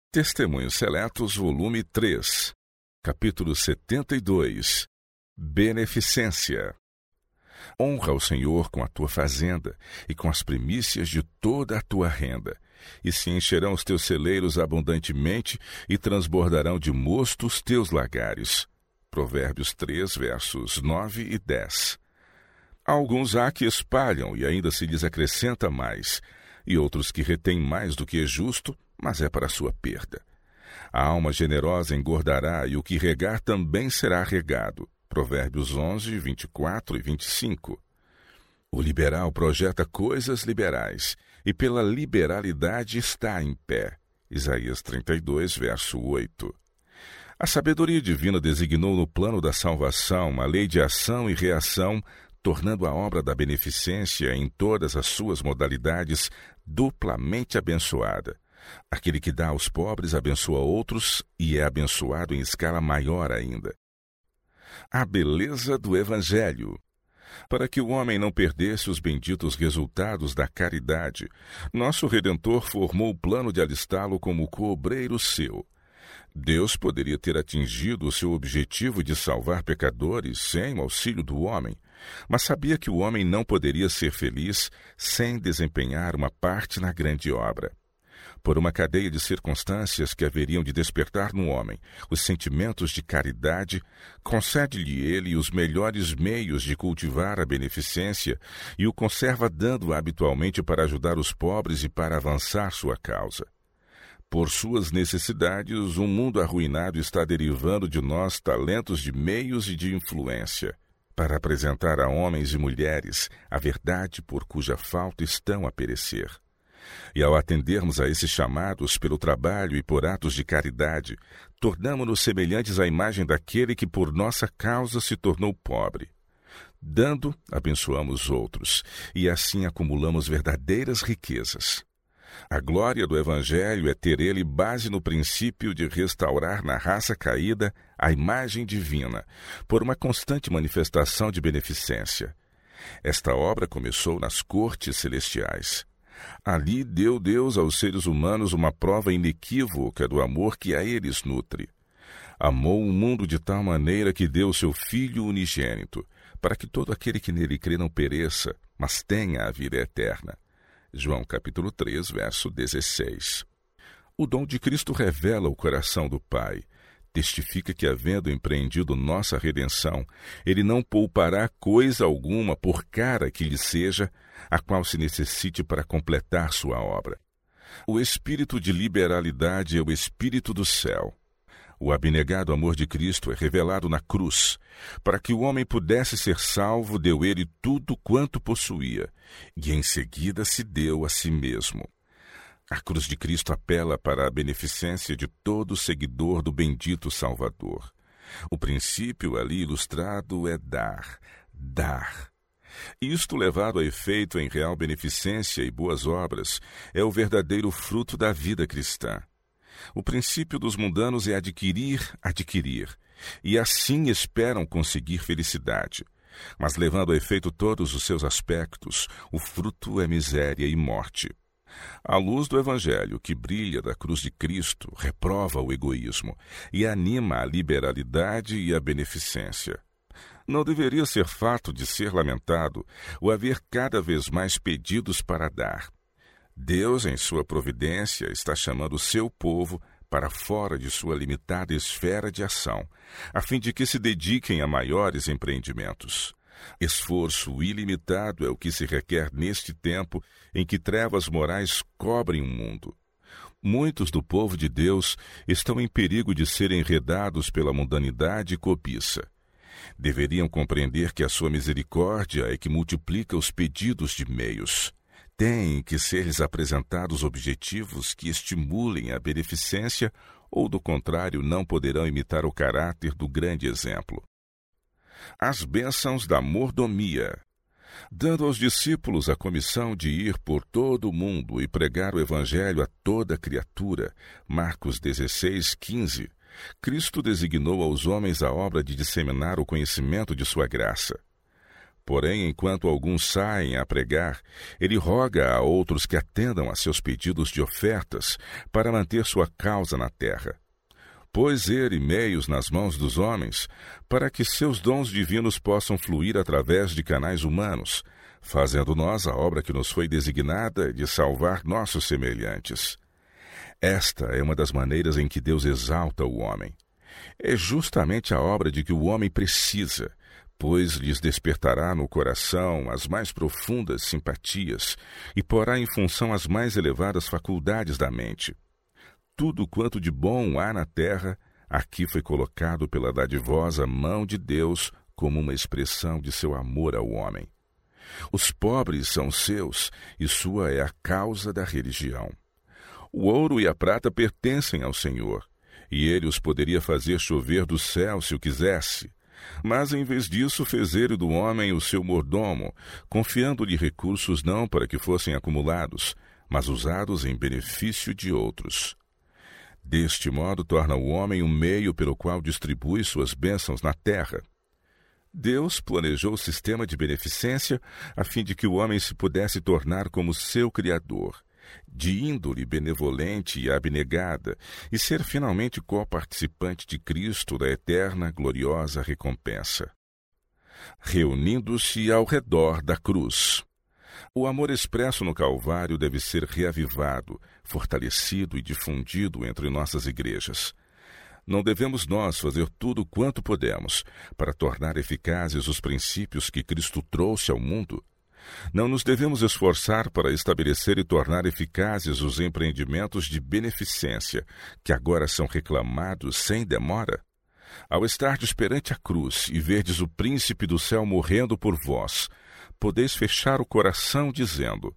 Testemunhos Seletos, volume 3, capítulo 72. Beneficência. Honra o Senhor com a tua fazenda e com as primícias de toda a tua renda, e se encherão os teus celeiros abundantemente e transbordarão de mosto os teus lagares. Provérbios 3, versos 9 e 10. Alguns há que espalham e ainda se lhes acrescenta mais, e outros que retêm mais do que é justo, mas é para a sua perda. A alma generosa engordará, e o que regar também será regado. Provérbios 11, 24 e 25. O liberal projeta coisas liberais, e pela liberalidade está em pé. Isaías 32, verso 8. A sabedoria divina designou no plano da salvação uma lei de ação e reação, tornando a obra da beneficência em todas as suas modalidades duplamente abençoada. Aquele que dá aos pobres abençoa outros e é abençoado em escala maior ainda. A beleza do Evangelho. Para que o homem não perdesse os benditos resultados da caridade, nosso Redentor formou o plano de alistá-lo como coobreiro seu. Deus poderia ter atingido o seu objetivo de salvar pecadores sem o auxílio do homem, mas sabia que o homem não poderia ser feliz sem desempenhar uma parte na grande obra. Por uma cadeia de circunstâncias que haveriam de despertar no homem os sentimentos de caridade, concede-lhe ele os melhores meios de cultivar a beneficência e o conserva dando habitualmente para ajudar os pobres e para avançar sua causa. Por suas necessidades, um mundo arruinado está derivando de nós talentos de meios e de influência, para apresentar a homens e mulheres a verdade por cuja falta estão a perecer. E ao atendermos a esses chamados pelo trabalho e por atos de caridade, tornamo-nos semelhantes à imagem daquele que por nossa causa se tornou pobre. Dando, abençoamos outros, e assim acumulamos verdadeiras riquezas. A glória do Evangelho é ter ele base no princípio de restaurar na raça caída a imagem divina, por uma constante manifestação de beneficência. Esta obra começou nas cortes celestiais. Ali deu Deus aos seres humanos uma prova inequívoca do amor que a eles nutre. Amou o mundo de tal maneira que deu o seu Filho unigênito, para que todo aquele que nele crê não pereça, mas tenha a vida eterna. João capítulo 3, verso 16. O dom de Cristo revela o coração do Pai. Testifica que, havendo empreendido nossa redenção, ele não poupará coisa alguma, por cara que lhe seja, a qual se necessite para completar sua obra. O espírito de liberalidade é o espírito do céu. O abnegado amor de Cristo é revelado na cruz. Para que o homem pudesse ser salvo, deu ele tudo quanto possuía, e em seguida se deu a si mesmo. A cruz de Cristo apela para a beneficência de todo seguidor do bendito Salvador. O princípio ali ilustrado é dar. Isto levado a efeito em real beneficência e boas obras é o verdadeiro fruto da vida cristã. O princípio dos mundanos é adquirir, e assim esperam conseguir felicidade. Mas levando a efeito todos os seus aspectos, o fruto é miséria e morte. A luz do Evangelho, que brilha da cruz de Cristo, reprova o egoísmo e anima a liberalidade e a beneficência. Não deveria ser fato de ser lamentado o haver cada vez mais pedidos para dar. Deus, em sua providência, está chamando o seu povo para fora de sua limitada esfera de ação, a fim de que se dediquem a maiores empreendimentos. Esforço ilimitado é o que se requer neste tempo em que trevas morais cobrem o mundo. Muitos do povo de Deus estão em perigo de serem enredados pela mundanidade e cobiça. Deveriam compreender que a sua misericórdia é que multiplica os pedidos de meios. Têm que ser-lhes apresentados objetivos que estimulem a beneficência ou, do contrário, não poderão imitar o caráter do grande exemplo. As bênçãos da mordomia. Dando aos discípulos a comissão de ir por todo o mundo e pregar o Evangelho a toda criatura, Marcos 16, 15, Cristo designou aos homens a obra de disseminar o conhecimento de sua graça. Porém, enquanto alguns saem a pregar, ele roga a outros que atendam a seus pedidos de ofertas para manter sua causa na terra. Pôs ele meios nas mãos dos homens para que seus dons divinos possam fluir através de canais humanos, fazendo nós a obra que nos foi designada de salvar nossos semelhantes. Esta é uma das maneiras em que Deus exalta o homem. É justamente a obra de que o homem precisa, pois lhes despertará no coração as mais profundas simpatias e porá em função as mais elevadas faculdades da mente. Tudo quanto de bom há na terra, aqui foi colocado pela dadivosa mão de Deus como uma expressão de seu amor ao homem. Os pobres são seus, e sua é a causa da religião. O ouro e a prata pertencem ao Senhor, e ele os poderia fazer chover do céu se o quisesse. Mas, em vez disso, fez ele do homem o seu mordomo, confiando-lhe recursos não para que fossem acumulados, mas usados em benefício de outros. Deste modo, torna o homem um meio pelo qual distribui suas bênçãos na terra. Deus planejou o sistema de beneficência a fim de que o homem se pudesse tornar como seu Criador, de índole benevolente e abnegada, e ser finalmente co-participante de Cristo da eterna, gloriosa recompensa. Reunindo-se ao redor da cruz. O amor expresso no Calvário deve ser reavivado, fortalecido e difundido entre nossas igrejas. Não devemos nós fazer tudo quanto podemos para tornar eficazes os princípios que Cristo trouxe ao mundo? Não nos devemos esforçar para estabelecer e tornar eficazes os empreendimentos de beneficência que agora são reclamados sem demora? Ao estardes perante a cruz e verdes o príncipe do céu morrendo por vós, podeis fechar o coração dizendo: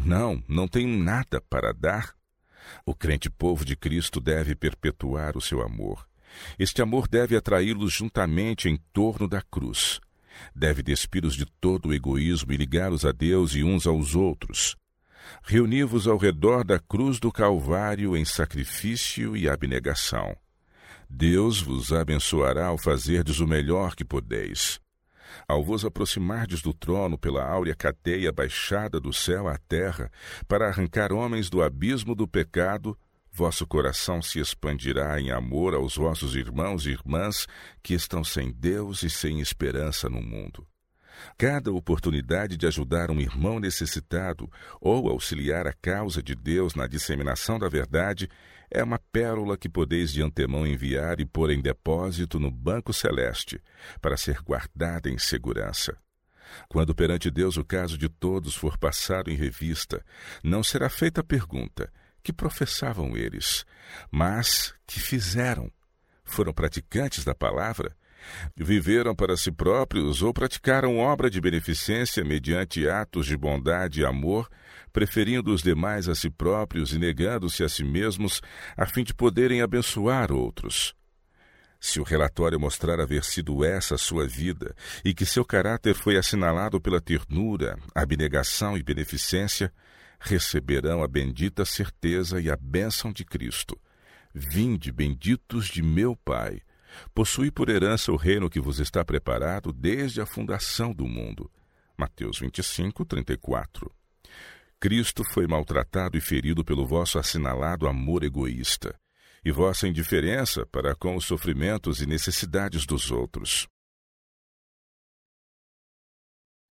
não tenho nada para dar? O crente povo de Cristo deve perpetuar o seu amor. Este amor deve atraí-los juntamente em torno da cruz. Deve despir-os de todo o egoísmo e ligá-los a Deus e uns aos outros. Reuni-vos ao redor da cruz do Calvário em sacrifício e abnegação. Deus vos abençoará ao fazerdes o melhor que podeis. Ao vos aproximardes do trono pela áurea cadeia baixada do céu à terra, para arrancar homens do abismo do pecado, vosso coração se expandirá em amor aos vossos irmãos e irmãs que estão sem Deus e sem esperança no mundo. Cada oportunidade de ajudar um irmão necessitado ou auxiliar a causa de Deus na disseminação da verdade é uma pérola que podeis de antemão enviar e pôr em depósito no banco celeste, para ser guardada em segurança. Quando perante Deus o caso de todos for passado em revista, não será feita a pergunta: que professavam eles? Mas que fizeram? Foram praticantes da palavra? Viveram para si próprios ou praticaram obra de beneficência mediante atos de bondade e amor, preferindo os demais a si próprios e negando-se a si mesmos, a fim de poderem abençoar outros? Se o relatório mostrar haver sido essa a sua vida, e que seu caráter foi assinalado pela ternura, abnegação e beneficência, receberão a bendita certeza e a bênção de Cristo. Vinde, benditos de meu Pai, possui por herança o reino que vos está preparado desde a fundação do mundo. Mateus 25, 34. Cristo foi maltratado e ferido pelo vosso assinalado amor egoísta, e vossa indiferença para com os sofrimentos e necessidades dos outros.